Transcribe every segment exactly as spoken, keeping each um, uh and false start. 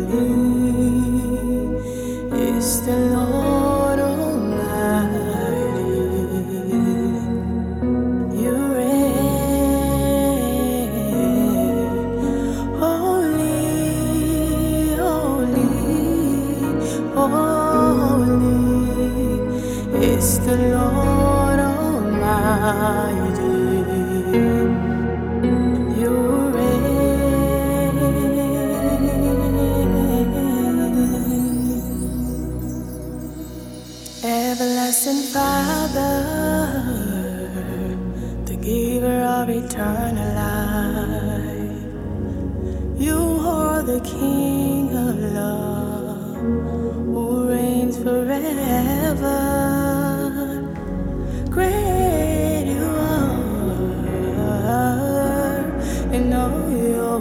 is the Lord Almighty. You reign, holy, holy, holy is the Lord Almighty. You Everlasting Father, the giver of eternal life, you are the King of love, who reigns forever. Great you are in all your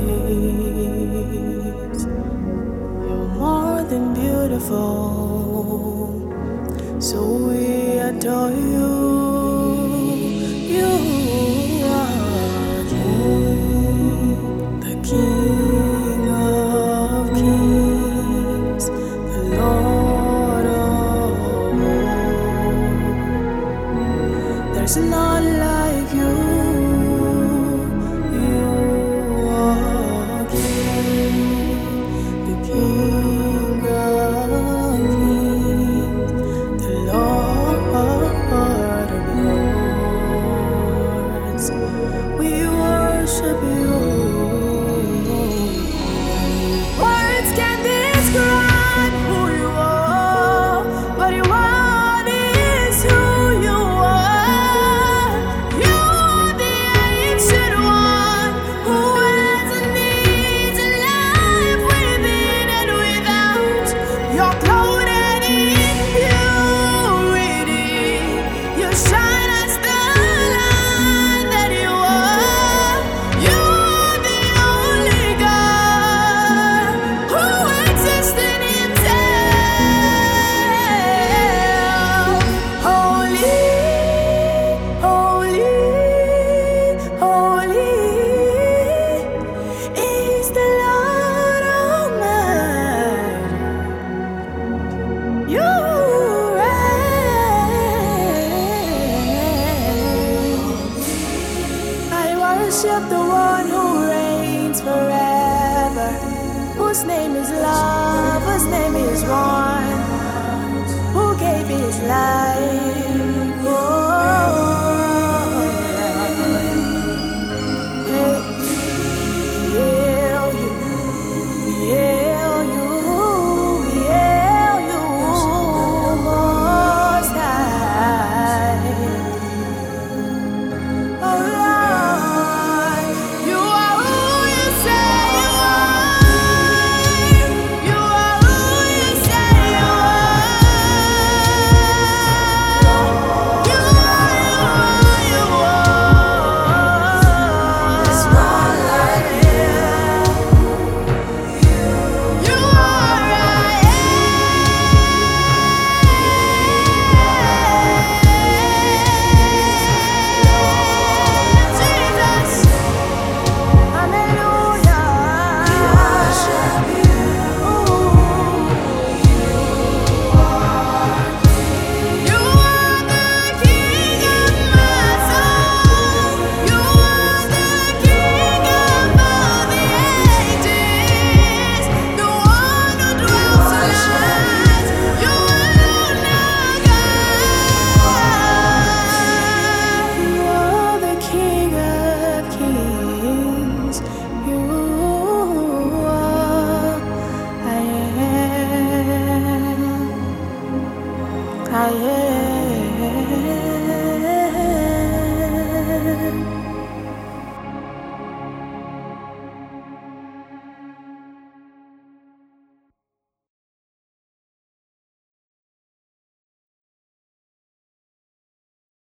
ways. You're more than beautiful, so we adore you. You are King, the King of kings, the Lord of all. There's none like you. You are King, the King of kings, Lord of lords, we worship you. Words can't describe who you are, but your word is who you are. You're the ancient one who has a need to life within and without. You're clothed in purity. You shine as the light that you are. You're the only God who exists in Himself. Holy, holy, holy is the Lord Almighty. You reign. I worship the one who reigns forever, whose name is love, whose name is one, who gave his life